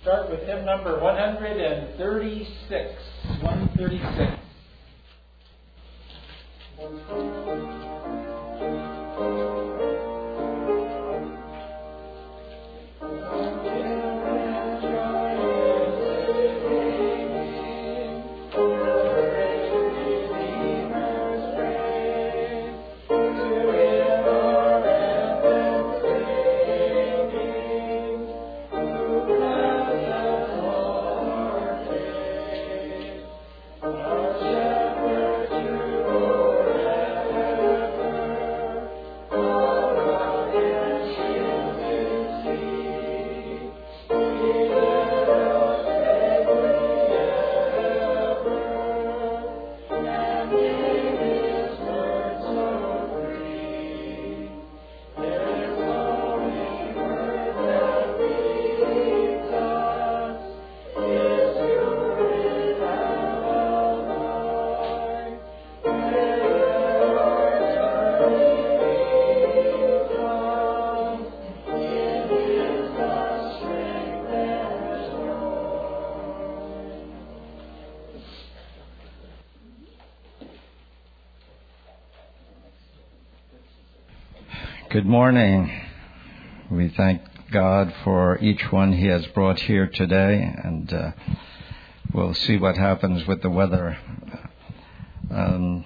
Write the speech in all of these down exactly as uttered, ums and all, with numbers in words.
start with hymn number one thirty-six. one thirty-six. Good morning. We thank God for each one He has brought here today, and uh, we'll see what happens with the weather. Um,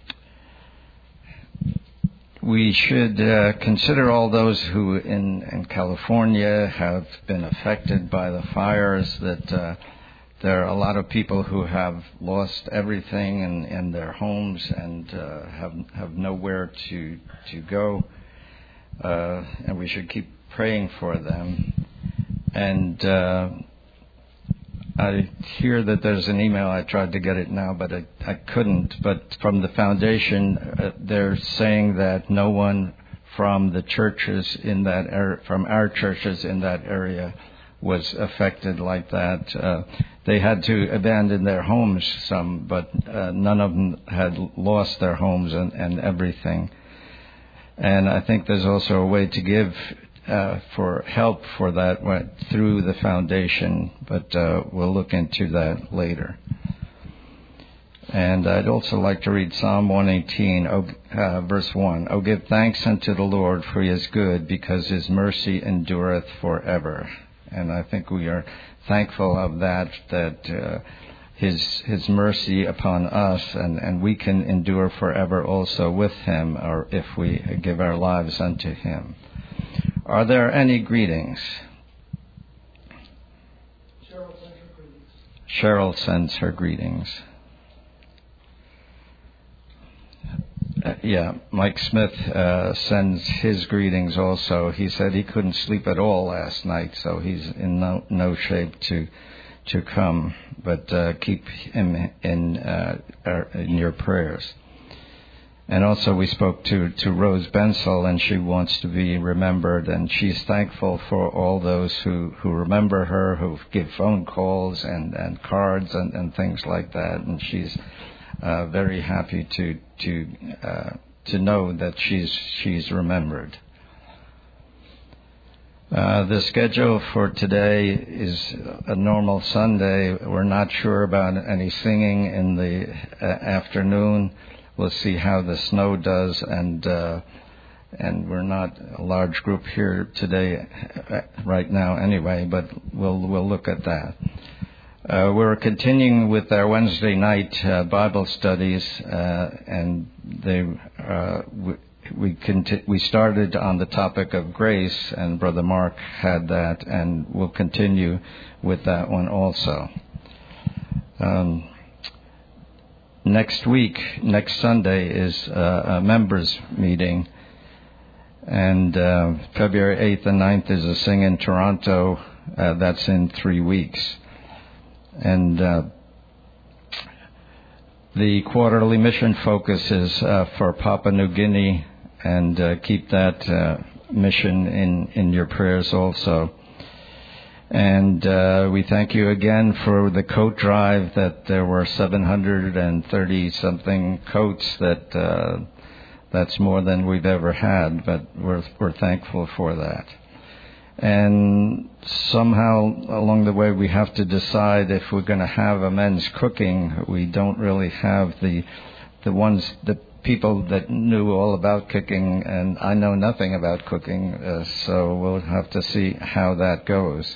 we should uh, consider all those who in, in California have been affected by the fires, that uh, there are a lot of people who have lost everything in, in their homes and uh, have have nowhere to to go. Uh, and we should keep praying for them. And uh, I hear that there's an email. I tried to get it now, but I, I couldn't. But from the foundation, uh, they're saying that no one from the churches in that area, from our churches in that area, was affected like that. Uh, they had to abandon their homes, some, but uh, none of them had lost their homes and, and everything. And I think there's also a way to give uh, for help for that through the foundation, but uh, we'll look into that later. And I'd also like to read Psalm one eighteen, oh, uh, verse one. Oh, give thanks unto the Lord, for He is good, because His mercy endureth forever. And I think we are thankful of that, that uh, His His mercy upon us, and, and we can endure forever also with Him, or if we give our lives unto Him. Are there any greetings? Cheryl sends her greetings. Cheryl sends her greetings. Uh, yeah, Mike Smith uh, sends his greetings also. He said he couldn't sleep at all last night, so he's in no, no shape to to come, but uh, keep him in uh, in your prayers. And also we spoke to, to Rose Bensel, and she wants to be remembered, and she's thankful for all those who, who remember her, who give phone calls and, and cards and, and things like that, and she's uh, very happy to to uh, to know that she's she's remembered. Uh, the schedule for today is a normal Sunday. We're not sure about any singing in the uh, afternoon. We'll see how the snow does, and uh, and we're not a large group here today, uh, right now anyway. But we'll we'll look at that. Uh, we're continuing with our Wednesday night uh, Bible studies, uh, and they. Uh, w- We conti- we started on the topic of grace, and Brother Mark had that, and we'll continue with that one also. Um, next week, next Sunday, is uh, a members' meeting, and uh, February eighth and ninth is a Sing in Toronto. Uh, that's in three weeks. And uh, the quarterly mission focus is uh, for Papua New Guinea, and uh, keep that uh, mission in, in your prayers also. And uh, we thank you again for the coat drive, that there were seven hundred thirty something coats. That uh, that's more than we've ever had, but we're we're thankful for that. And somehow along the way we have to decide if we're going to have a men's cooking. We don't really have the the ones, the people that knew all about cooking, and I know nothing about cooking, uh, so we'll have to see how that goes.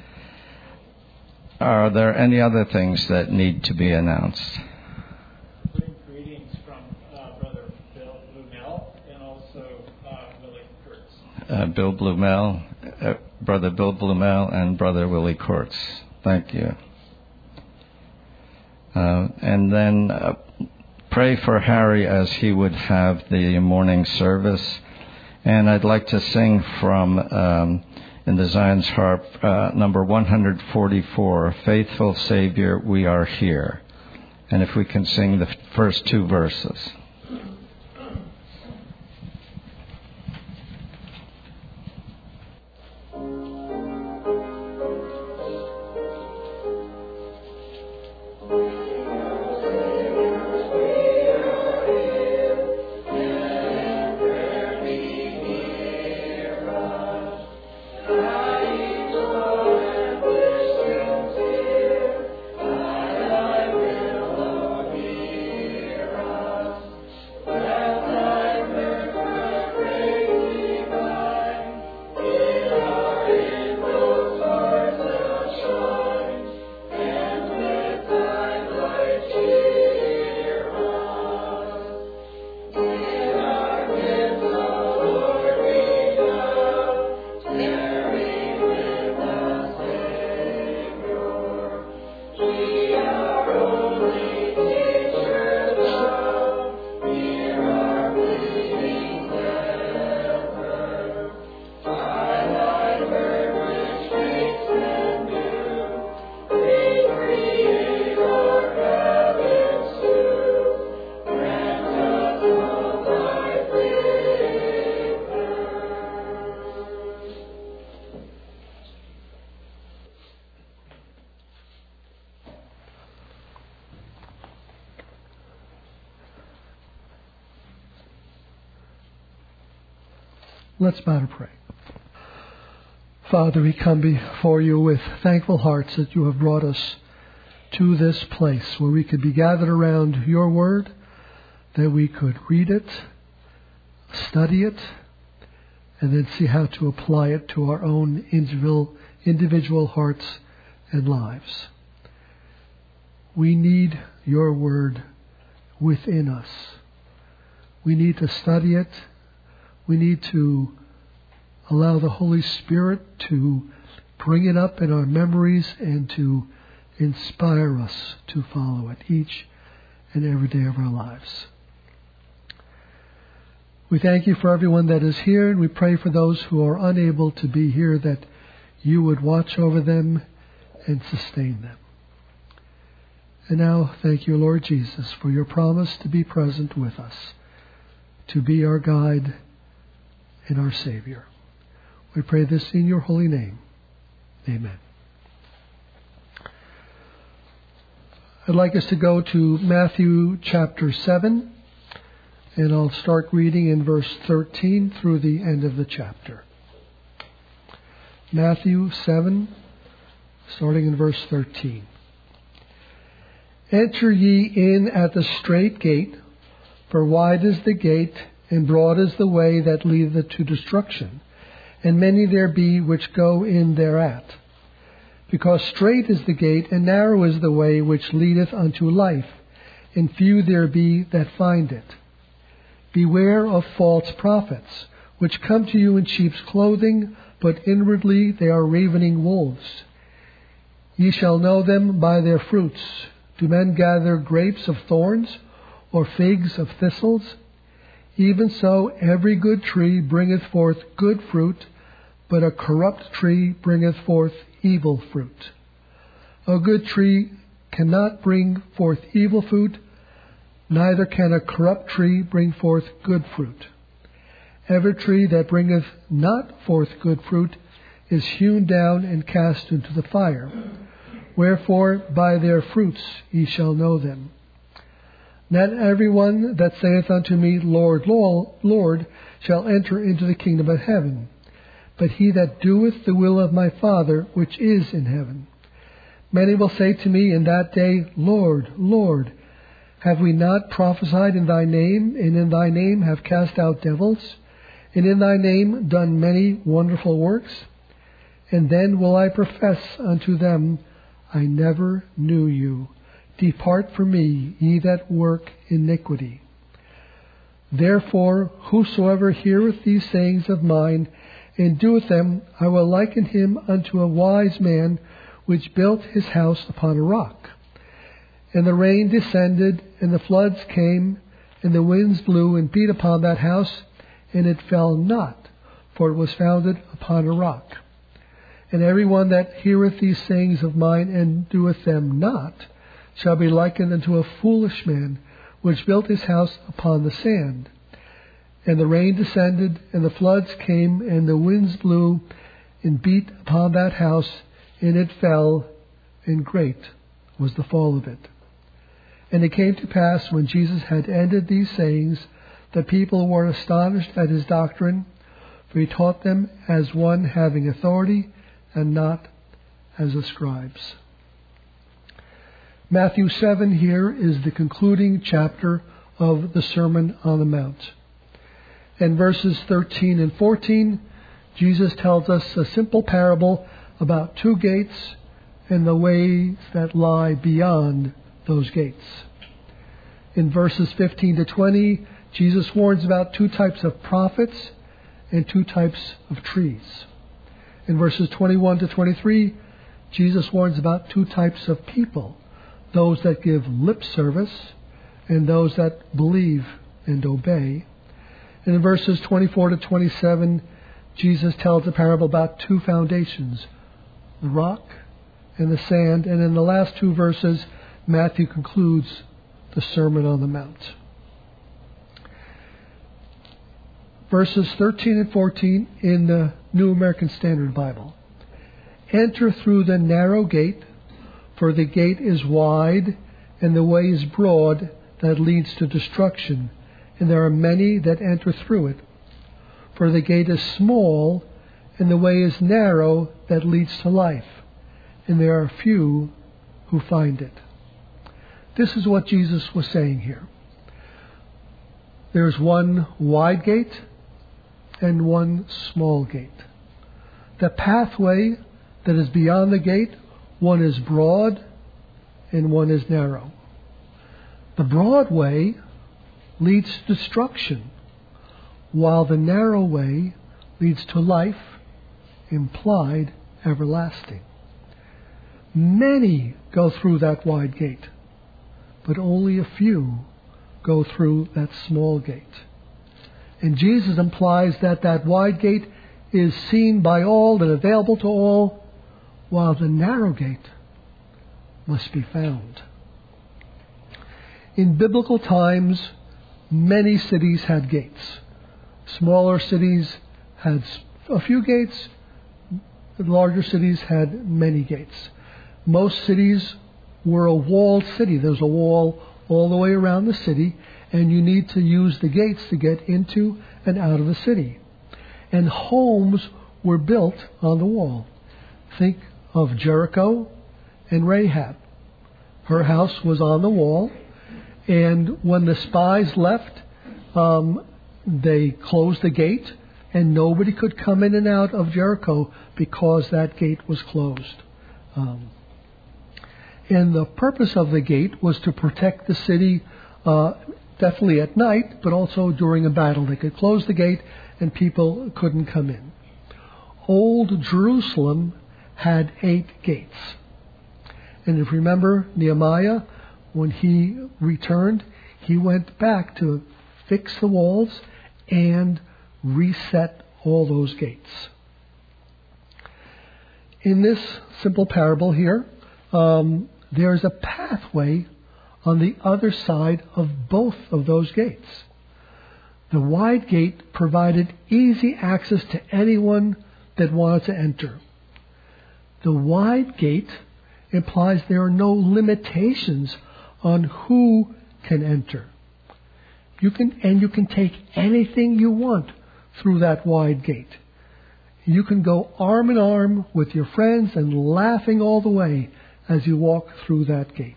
Are there any other things that need to be announced? Bring greetings from uh, Brother Bill Blumel and also uh, Willie Kurtz. Uh, Bill Blumel, uh, Brother Bill Blumel and Brother Willie Kurtz. Thank you. Uh, and then uh, pray for Harry as he would have the morning service. And I'd like to sing from, um, in the Zion's Harp, uh, number one forty-four, Faithful Savior, We Are Here. And if we can sing the first two verses. Let's bow to pray. Father, we come before you with thankful hearts that you have brought us to this place where we could be gathered around your word, that we could read it, study it, and then see how to apply it to our own individual, individual hearts and lives. We need your word within us. We need to study it. We need to allow the Holy Spirit to bring it up in our memories and to inspire us to follow it each and every day of our lives. We thank you for everyone that is here, and we pray for those who are unable to be here that you would watch over them and sustain them. And now, thank you, Lord Jesus, for your promise to be present with us, to be our guide and our Savior. We pray this in your holy name. Amen. I'd like us to go to Matthew chapter seven, and I'll start reading in verse thirteen through the end of the chapter. Matthew seven, starting in verse thirteen. Enter ye in at the strait gate, for wide is the gate, and broad is the way that leadeth to destruction, and many there be which go in thereat. Because strait is the gate, and narrow is the way which leadeth unto life, and few there be that find it. Beware of false prophets, which come to you in sheep's clothing, but inwardly they are ravening wolves. Ye shall know them by their fruits. Do men gather grapes of thorns, or figs of thistles? Even so, every good tree bringeth forth good fruit, but a corrupt tree bringeth forth evil fruit. A good tree cannot bring forth evil fruit, neither can a corrupt tree bring forth good fruit. Every tree that bringeth not forth good fruit is hewn down and cast into the fire. Wherefore, by their fruits ye shall know them. Not every one that saith unto me, Lord, Lord, shall enter into the kingdom of heaven, but he that doeth the will of my Father which is in heaven. Many will say to me in that day, Lord, Lord, have we not prophesied in thy name, and in thy name have cast out devils, and in thy name done many wonderful works? And then will I profess unto them, I never knew you. Depart from me, ye that work iniquity. Therefore, whosoever heareth these sayings of mine, and doeth them, I will liken him unto a wise man, which built his house upon a rock. And the rain descended, and the floods came, and the winds blew and beat upon that house, and it fell not, for it was founded upon a rock. And every one that heareth these sayings of mine, and doeth them not, shall be likened unto a foolish man, which built his house upon the sand. And the rain descended, and the floods came, and the winds blew, and beat upon that house, and it fell, and great was the fall of it. And it came to pass, when Jesus had ended these sayings, the people were astonished at his doctrine, for he taught them as one having authority, and not as the scribes. Matthew seven here is the concluding chapter of the Sermon on the Mount. In verses thirteen and fourteen, Jesus tells us a simple parable about two gates and the ways that lie beyond those gates. In verses fifteen to twenty, Jesus warns about two types of prophets and two types of trees. In verses twenty-one to twenty-three, Jesus warns about two types of people, those that give lip service and those that believe and obey. And in verses twenty-four to twenty-seven, Jesus tells a parable about two foundations, the rock and the sand. And in the last two verses, Matthew concludes the Sermon on the Mount. Verses thirteen and fourteen in the New American Standard Bible. Enter through the narrow gate, for the gate is wide, and the way is broad that leads to destruction, and there are many that enter through it. For the gate is small, and the way is narrow that leads to life, and there are few who find it. This is what Jesus was saying here. There's one wide gate and one small gate. The pathway that is beyond the gate, one is broad and one is narrow. The broad way leads to destruction, while the narrow way leads to life, implied everlasting. Many go through that wide gate, but only a few go through that small gate. And Jesus implies that that wide gate is seen by all and available to all, while the narrow gate must be found. In biblical times, many cities had gates. Smaller cities had a few gates. Larger cities had many gates. Most cities were a walled city. There's a wall all the way around the city, and you need to use the gates to get into and out of the city. And homes were built on the wall. Think of Jericho and Rahab. Her house was on the wall, and when the spies left, um, they closed the gate, and nobody could come in and out of Jericho because that gate was closed. Um, and the purpose of the gate was to protect the city, uh, definitely at night, but also during a battle. They could close the gate and people couldn't come in. Old Jerusalem had eight gates. And if you remember Nehemiah, when he returned, he went back to fix the walls and reset all those gates. In this simple parable here, um, there's a pathway on the other side of both of those gates. The wide gate provided easy access to anyone that wanted to enter. The wide gate implies there are no limitations on who can enter. You can, and you can take anything you want through that wide gate. You can go arm in arm with your friends and laughing all the way as you walk through that gate.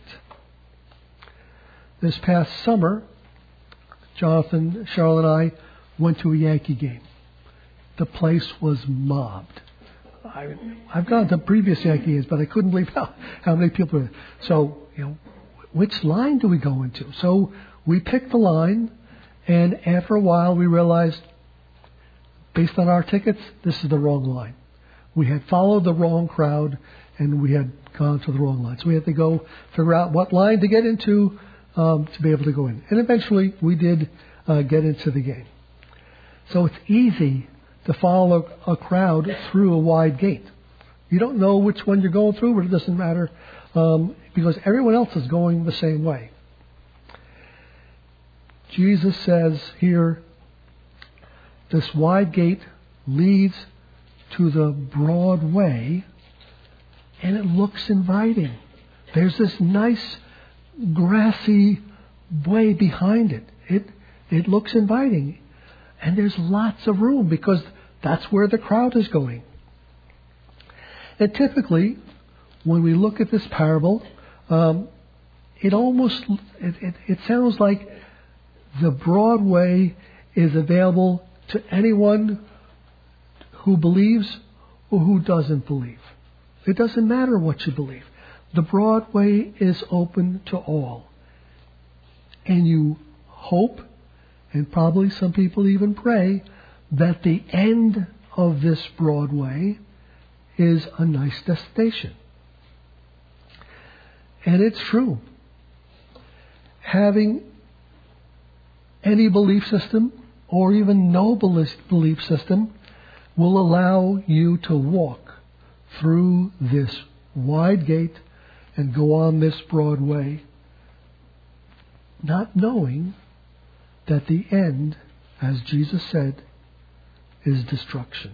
This past summer, Jonathan, Cheryl, and I went to a Yankee game. The place was mobbed. I, I've gone to previous Yankee games, but I couldn't believe how, how many people were. So, you know, which line do we go into? So we picked the line, and after a while we realized, based on our tickets, this is the wrong line. We had followed the wrong crowd, and we had gone to the wrong line. So we had to go figure out what line to get into um, to be able to go in. And eventually we did uh, get into the game. So it's easy to follow a crowd through a wide gate. You don't know which one you're going through, but it doesn't matter um, because everyone else is going the same way. Jesus says here, this wide gate leads to the broad way, and it looks inviting. There's this nice grassy way behind it. It it looks inviting. And there's lots of room because that's where the crowd is going. And typically, when we look at this parable, um, it almost it, it, it sounds like the broad way is available to anyone who believes or who doesn't believe. It doesn't matter what you believe. The broad way is open to all. And you hope, and probably some people even pray, that the end of this broad way is a nice destination. And it's true. Having any belief system, or even no belief system, will allow you to walk through this wide gate and go on this broad way, not knowing that the end, as Jesus said, is destruction.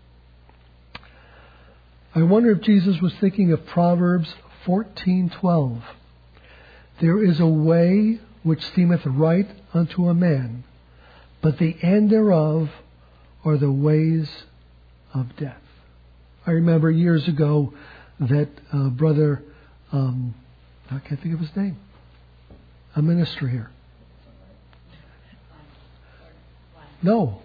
I wonder if Jesus was thinking of Proverbs fourteen twelve. There is a way which seemeth right unto a man, but the end thereof are the ways of death. I remember years ago that uh, brother, um, I can't think of his name, a minister here. No.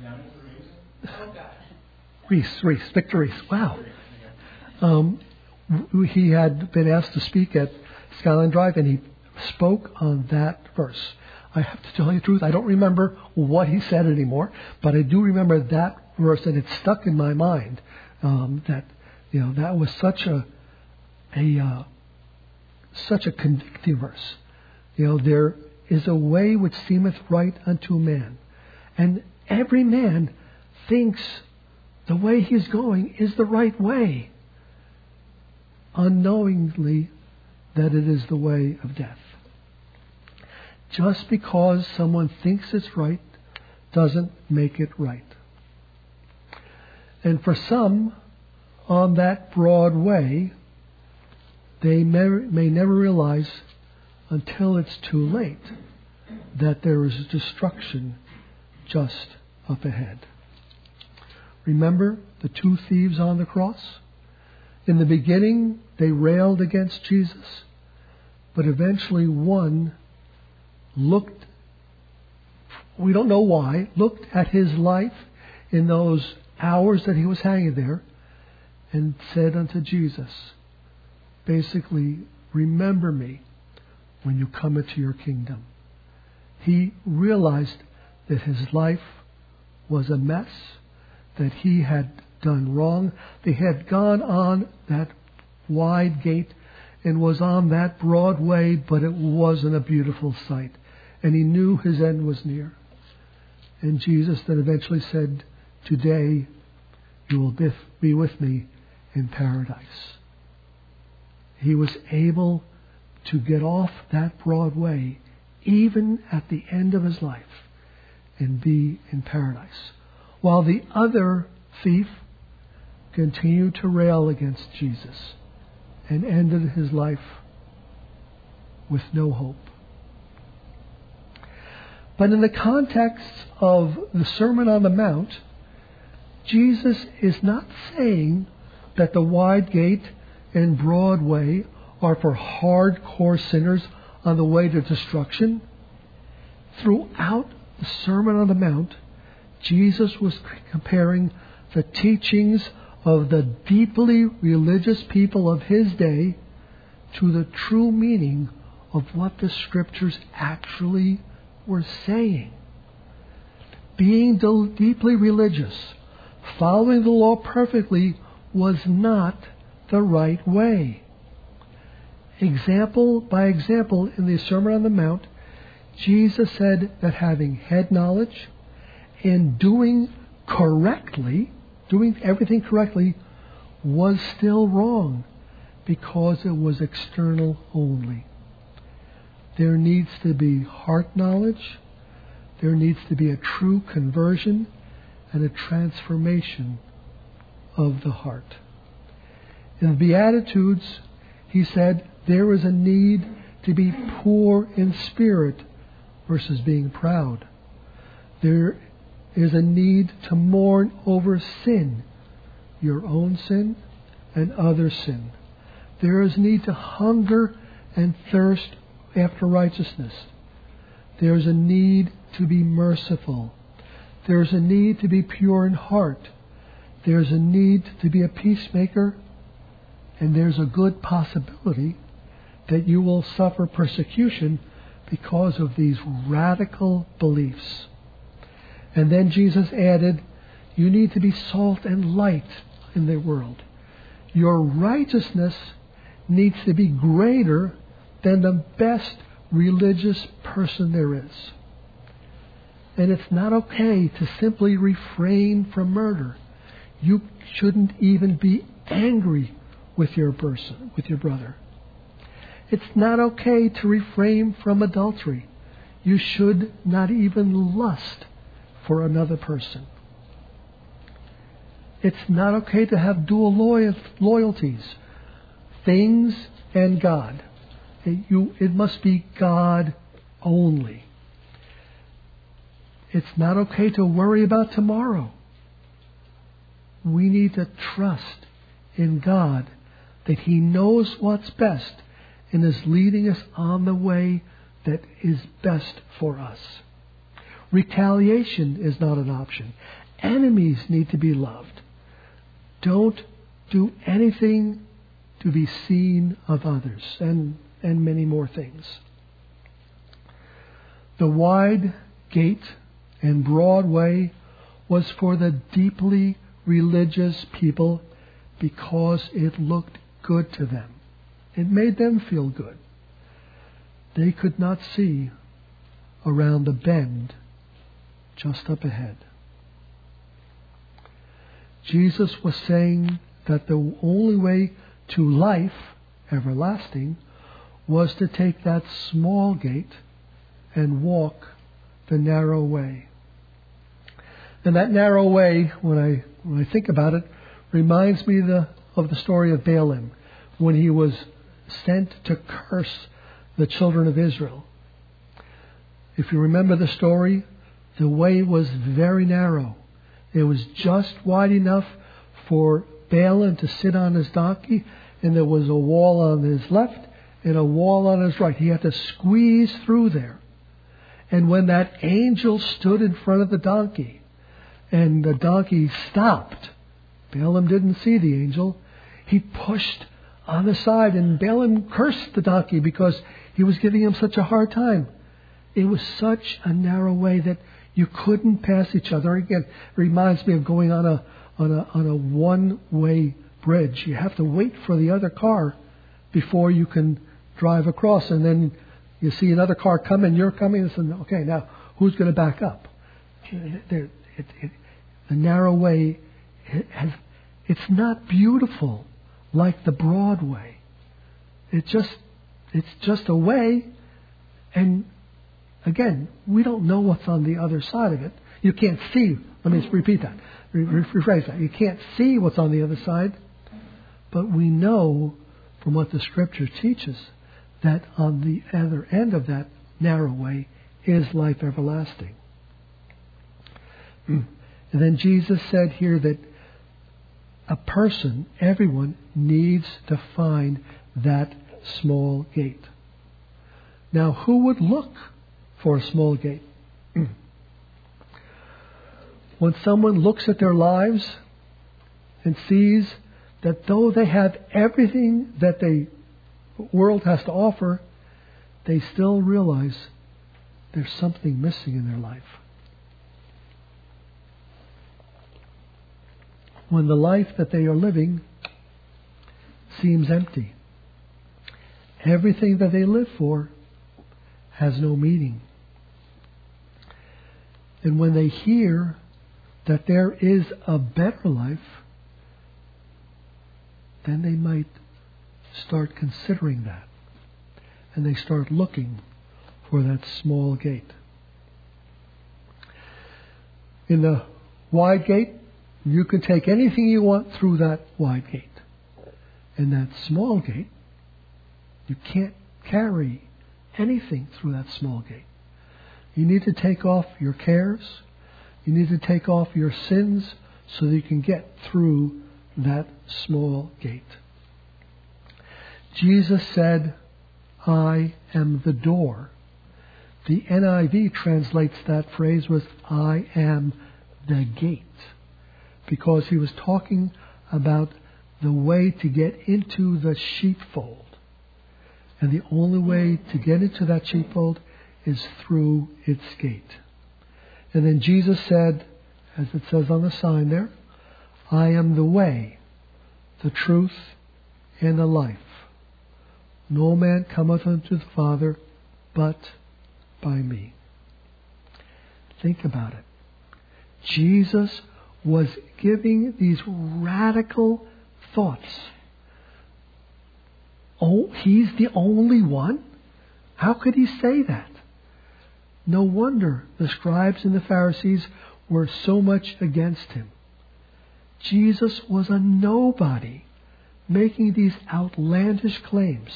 Reese, Reese, Victor Reese. Wow. Um, he had been asked to speak at Skyline Drive, and he spoke on that verse. I have to tell you the truth, I don't remember what he said anymore, but I do remember that verse, and it stuck in my mind. Um, that you know that was such a a uh, such a convicting verse. You know, there is a way which seemeth right unto a man, and every man thinks the way he's going is the right way, unknowingly that it is the way of death. Just because someone thinks it's right doesn't make it right. And for some, on that broad way, they may, may never realize until it's too late that there is destruction just up ahead. Remember the two thieves on the cross? In the beginning, they railed against Jesus, but eventually one looked, we don't know why, looked at his life in those hours that he was hanging there and said unto Jesus, basically, remember me when you come into your kingdom. He realized that his life was a mess, that he had done wrong. They had gone on that wide gate and was on that broad way, but it wasn't a beautiful sight. And he knew his end was near. And Jesus then eventually said, today you will be with me in paradise. He was able to get off that broad way, even at the end of his life, and be in paradise. While the other thief continued to rail against Jesus and ended his life with no hope. But in the context of the Sermon on the Mount, Jesus is not saying that the wide gate and broad way are for hardcore sinners on the way to destruction. Throughout the Sermon on the Mount, Jesus was comparing the teachings of the deeply religious people of his day to the true meaning of what the Scriptures actually were saying. Being deeply religious, following the law perfectly, was not the right way. Example by example, in the Sermon on the Mount, Jesus said that having head knowledge and doing correctly, doing everything correctly, was still wrong because it was external only. There needs to be heart knowledge. There needs to be a true conversion and a transformation of the heart. In the Beatitudes, he said, there is a need to be poor in spirit versus being proud. There is a need to mourn over sin, your own sin and other sin. There is need to hunger and thirst after righteousness. There is a need to be merciful. There is a need to be pure in heart. There is a need to be a peacemaker. And there's a good possibility that you will suffer persecution because of these radical beliefs. And then Jesus added, you need to be salt and light in the world. Your righteousness needs to be greater than the best religious person there is. And it's not okay to simply refrain from murder. You shouldn't even be angry with your person, with your brother. It's not okay to refrain from adultery. You should not even lust for another person. It's not okay to have dual loyal, loyalties, things and God. It, you, it must be God only. It's not okay to worry about tomorrow. We need to trust in God that He knows what's best and is leading us on the way that is best for us. Retaliation is not an option. Enemies need to be loved. Don't do anything to be seen of others, and, and many more things. The wide gate and broad way was for the deeply religious people because it looked good to them. It made them feel good. They could not see around the bend just up ahead. Jesus was saying that the only way to life everlasting was to take that small gate and walk the narrow way. And that narrow way, when I when I think about it, reminds me the, of the story of Balaam, when he was sent to curse the children of Israel. If you remember the story, the way was very narrow. It was just wide enough for Balaam to sit on his donkey, and there was a wall on his left and a wall on his right. He had to squeeze through there. And when that angel stood in front of the donkey, and the donkey stopped, Balaam didn't see the angel. He pushed on the side, and Balaam cursed the donkey because he was giving him such a hard time. It was such a narrow way that you couldn't pass each other. Again, it reminds me of going on a on a on a one-way bridge. You have to wait for the other car before you can drive across, and then you see another car coming, you're coming, and say, okay, now who's going to back up? There, it, it, the narrow way has, it's not beautiful like the broad way. It just, it's just a way, and again, we don't know what's on the other side of it. You can't see. Let me repeat that. Rephrase that. You can't see what's on the other side, but we know from what the Scripture teaches that on the other end of that narrow way is life everlasting. And then Jesus said here that a person, everyone, needs to find that small gate. Now, who would look for a small gate? When someone looks at their lives and sees that though they have everything that the world has to offer, they still realize there's something missing in their life. When the life that they are living seems empty, everything that they live for has no meaning. And when they hear that there is a better life, then they might start considering that. And they start looking for that small gate. In the wide gate, you can take anything you want through that wide gate. In that small gate, you can't carry anything through that small gate. You need to take off your cares. You need to take off your sins so that you can get through that small gate. Jesus said, I am the door. The N I V translates that phrase with, I am the gate, because he was talking about the way to get into the sheepfold. And the only way to get into that sheepfold is through its gate. And then Jesus said, as it says on the sign there, I am the way, the truth, and the life. No man cometh unto the Father but by me. Think about it. Jesus was giving these radical thoughts. Oh, he's the only one? How could he say that? No wonder the scribes and the Pharisees were so much against him. Jesus was a nobody making these outlandish claims.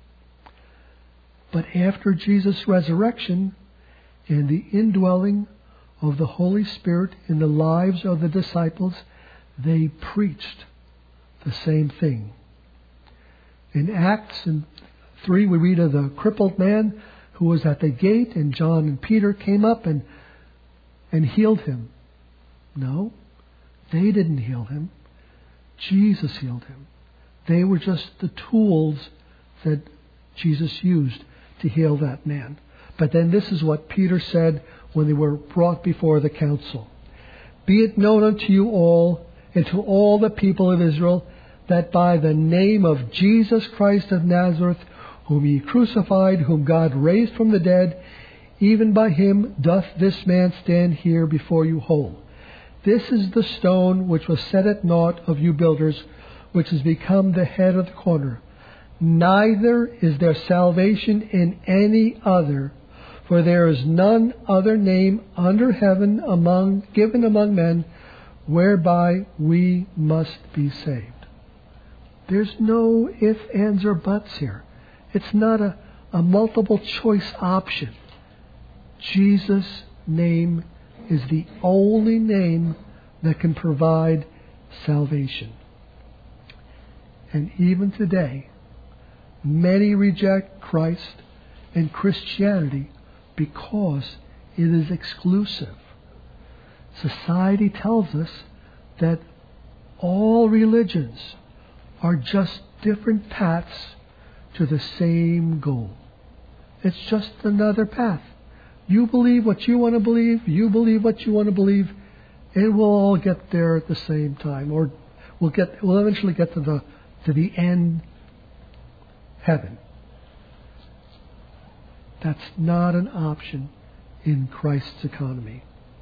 But after Jesus' resurrection and the indwelling of the Holy Spirit in the lives of the disciples, they preached the same thing. In Acts three, we read of the crippled man who was at the gate, and John and Peter came up and, and healed him. No, they didn't heal him. Jesus healed him. They were just the tools that Jesus used to heal that man. But then this is what Peter said when they were brought before the council. Be it known unto you all and to all the people of Israel that by the name of Jesus Christ of Nazareth, whom ye crucified, whom God raised from the dead, even by him doth this man stand here before you whole. This is the stone which was set at naught of you builders, which has become the head of the corner. Neither is there salvation in any other, for there is none other name under heaven among given among men whereby we must be saved. There's no ifs, ands, or buts here. It's not a, a multiple choice option. Jesus' name is the only name that can provide salvation. And even today, many reject Christ and Christianity because it is exclusive. Society tells us that all religions are just different paths to the same goal. It's just another path. You believe what you want to believe, you believe what you want to believe, and we'll all get there at the same time. Or we'll get we'll eventually get to the to the end, heaven. That's not an option in Christ's economy.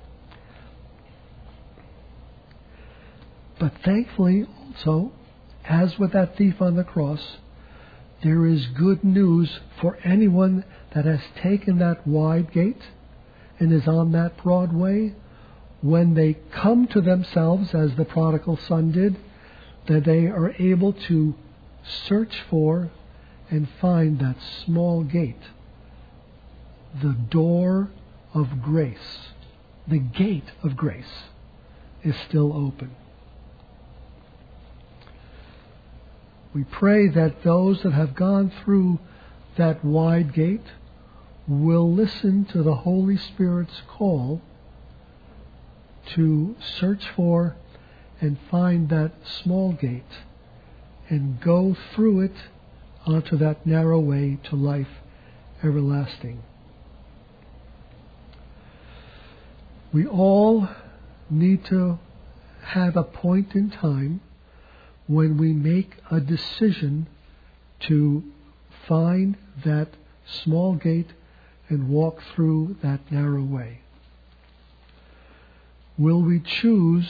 But thankfully also, as with that thief on the cross, there is good news for anyone that has taken that wide gate and is on that broad way. When they come to themselves, as the prodigal son did, that they are able to search for and find that small gate, the door of grace, the gate of grace. is still open. We pray that those that have gone through that wide gate will listen to the Holy Spirit's call to search for and find that small gate and go through it onto that narrow way to life everlasting. We all need to have a point in time when we make a decision to find that small gate and walk through that narrow way. Will we choose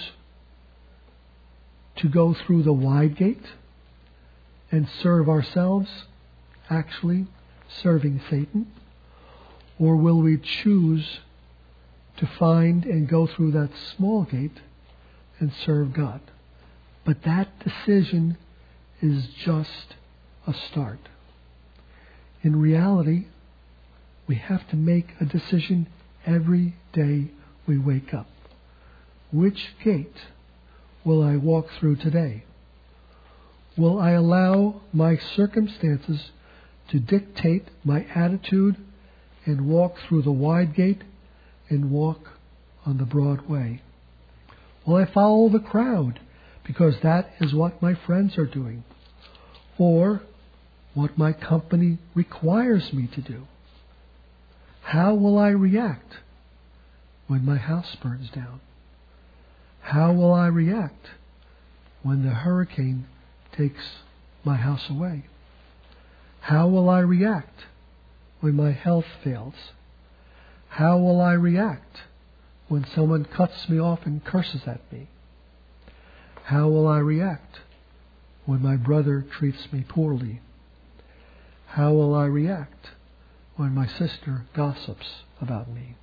to go through the wide gate and serve ourselves, actually serving Satan? Or will we choose to find and go through that small gate and serve God? But that decision is just a start. In reality, we have to make a decision every day we wake up. Which gate will I walk through today? Will I allow my circumstances to dictate my attitude and walk through the wide gate and walk on the broad way? Will I follow the crowd because that is what my friends are doing, or what my company requires me to do? How will I react when my house burns down? How will I react when the hurricane takes my house away? How will I react when my health fails? How will I react when someone cuts me off and curses at me? How will I react when my brother treats me poorly? How will I react when my sister gossips about me?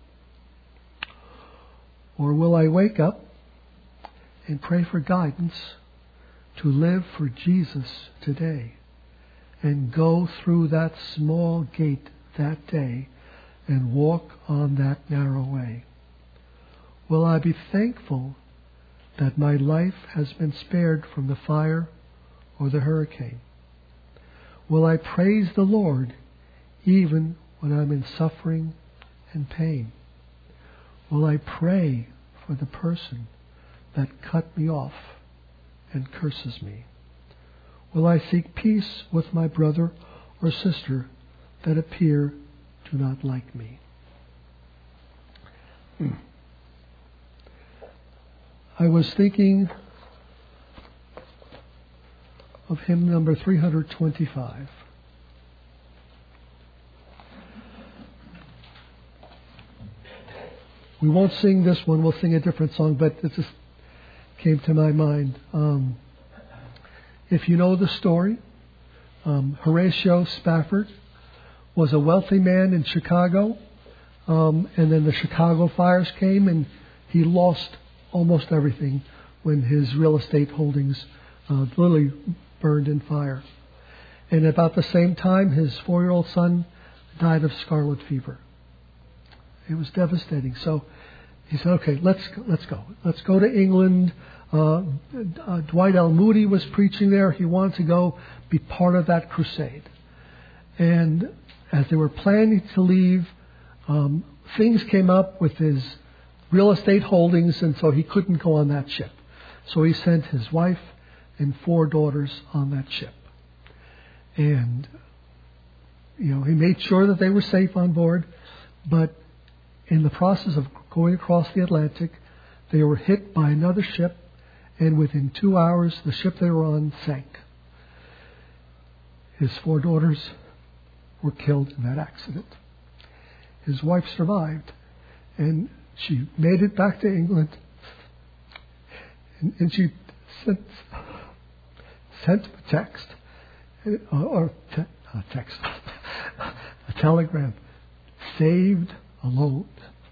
Or will I wake up and pray for guidance to live for Jesus today and go through that small gate that day and walk on that narrow way? Will I be thankful that my life has been spared from the fire or the hurricane? Will I praise the Lord even when I'm in suffering and pain? Will I pray for the person that cut me off and curses me? Will I seek peace with my brother or sister that appear to not like me? Hmm. I was thinking of hymn number three hundred twenty-five. We won't sing this one, we'll sing a different song, but it just came to my mind. Um, if you know the story, um, Horatio Spafford was a wealthy man in Chicago, um, and then the Chicago fires came and he lost almost everything when his real estate holdings uh, literally burned in fire. And about the same time, his four-year-old son died of scarlet fever. It was devastating. So he said, okay, let's go, let's go. Let's go to England. Uh, uh, Dwight L. Moody was preaching there. He wanted to go be part of that crusade. And as they were planning to leave, um, things came up with his real estate holdings, and so he couldn't go on that ship. So he sent his wife and four daughters on that ship. And, you know, he made sure that they were safe on board, but in the process of going across the Atlantic, they were hit by another ship, and within two hours, the ship they were on sank. His four daughters were killed in that accident. His wife survived, and she made it back to England, and, and she sent, sent a text, uh, or te- uh, text, a telegram, saved alone.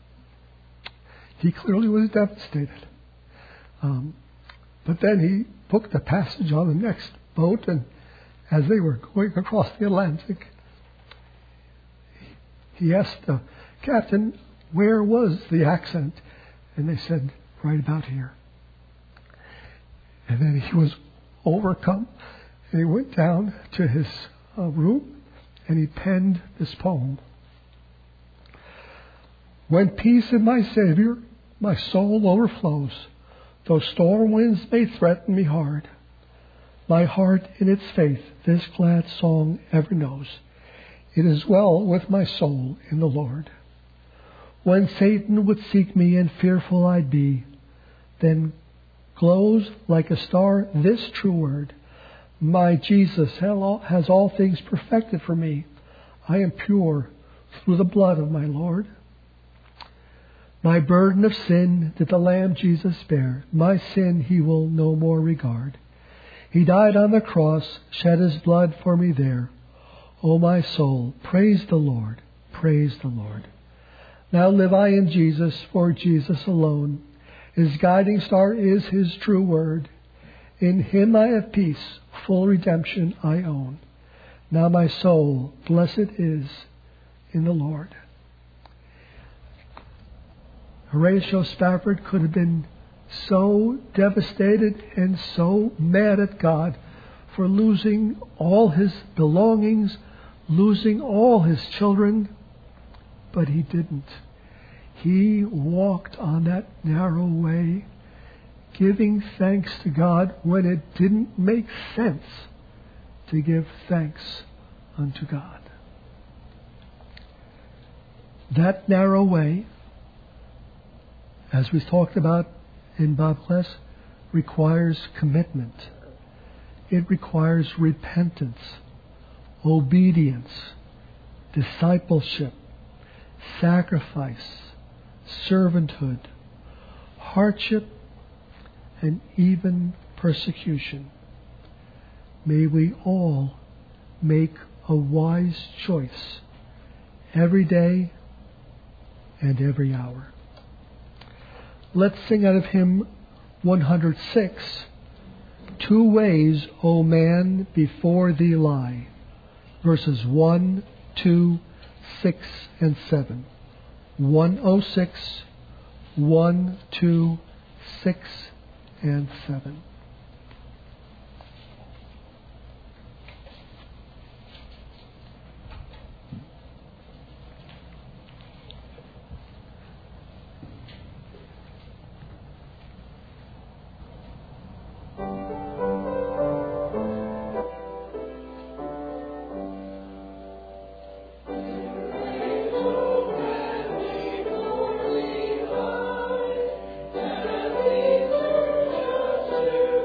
He clearly was devastated. Um, but then he booked a passage on the next boat, and as they were going across the Atlantic, he asked the captain, where was the accident? And they said, right about here. And then he was overcome, and he went down to his uh, room, and he penned this poem. When peace in my Savior, my soul overflows, though storm winds may threaten me hard, my heart in its faith this glad song ever knows. It is well with my soul in the Lord. When Satan would seek me and fearful I'd be, then glows like a star this true word. My Jesus has all things perfected for me. I am pure through the blood of my Lord. My burden of sin did the Lamb Jesus bear. My sin he will no more regard. He died on the cross, shed his blood for me there. O my soul, praise the Lord, praise the Lord. Now live I in Jesus, for Jesus alone. His guiding star is his true word. In him I have peace, full redemption I own. Now my soul, blessed is in the Lord. Horatio Spafford could have been so devastated and so mad at God for losing all his belongings, losing all his children, but he didn't. He walked on that narrow way, giving thanks to God when it didn't make sense to give thanks unto God. That narrow way, as we talked about in Bible class, requires commitment. It requires repentance, obedience, discipleship, sacrifice, servanthood, hardship, and even persecution. May we all make a wise choice every day and every hour. Let's sing out of hymn one hundred six, Two Ways, O Man, Before Thee Lie, verses one, two, six, and seven. one oh six, one, two, six, and seven. Thank you.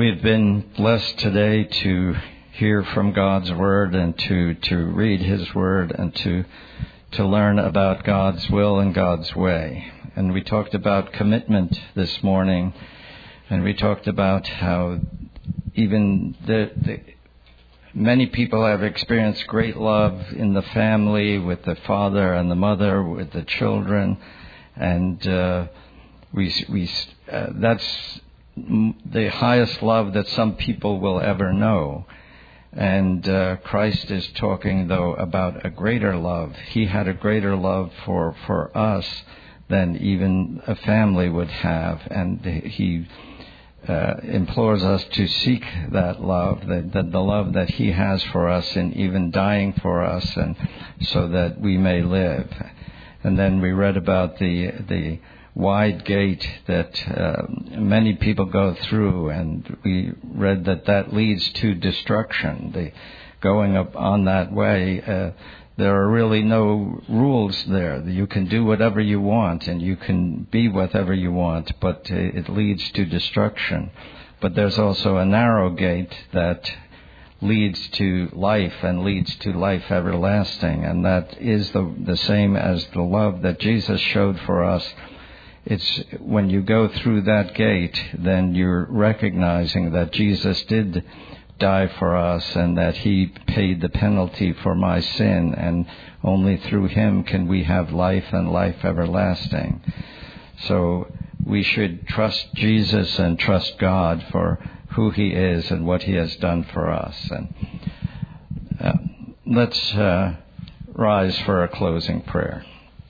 We've been blessed today to hear from God's Word and to, to read His Word and to to learn about God's will and God's way. And we talked about commitment this morning, and we talked about how even the, the many people have experienced great love in the family, with the father and the mother, with the children, and uh, we we uh, that's the highest love that some people will ever know. And uh, Christ is talking, though, about a greater love. He had a greater love for, for us than even a family would have. And He uh, implores us to seek that love, that, that the love that He has for us, and even dying for us, and so that we may live. And then we read about the the wide gate that uh, many people go through, and we read that that leads to destruction. The going up on that way, uh, there are really no rules there. You can do whatever you want, and you can be whatever you want, but uh, it leads to destruction. But there's also a narrow gate that leads to life and leads to life everlasting, and that is the the same as the love that Jesus showed for us. It's when you go through that gate, then you're recognizing that Jesus did die for us and that He paid the penalty for my sin, and only through Him can we have life and life everlasting. So we should trust Jesus and trust God for who He is and what He has done for us. And uh, let's uh, rise for a closing prayer.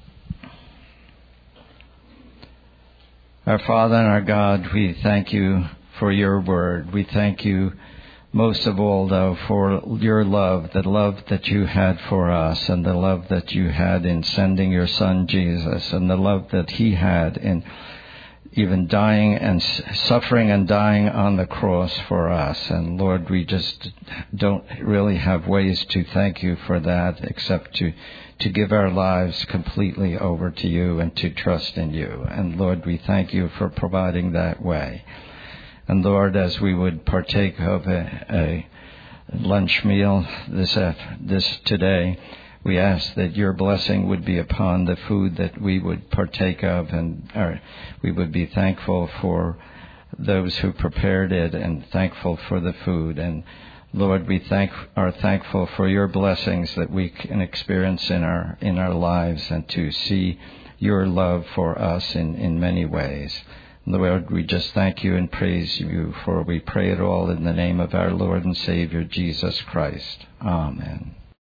Our Father and our God, we thank You for Your word. We thank You most of all, though, for Your love, the love that You had for us, and the love that You had in sending Your Son Jesus, and the love that He had in even dying and suffering and dying on the cross for us. And Lord, we just don't really have ways to thank You for that except to to give our lives completely over to You and to trust in You. And Lord, we thank You for providing that way. And Lord, as we would partake of a, a lunch meal this this today, we ask that Your blessing would be upon the food that we would partake of, and our, we would be thankful for those who prepared it and thankful for the food. And Lord, we thank are thankful for Your blessings that we can experience in our in our lives, and to see Your love for us in, in many ways. Lord, we just thank You and praise You, for we pray it all in the name of our Lord and Savior, Jesus Christ. Amen.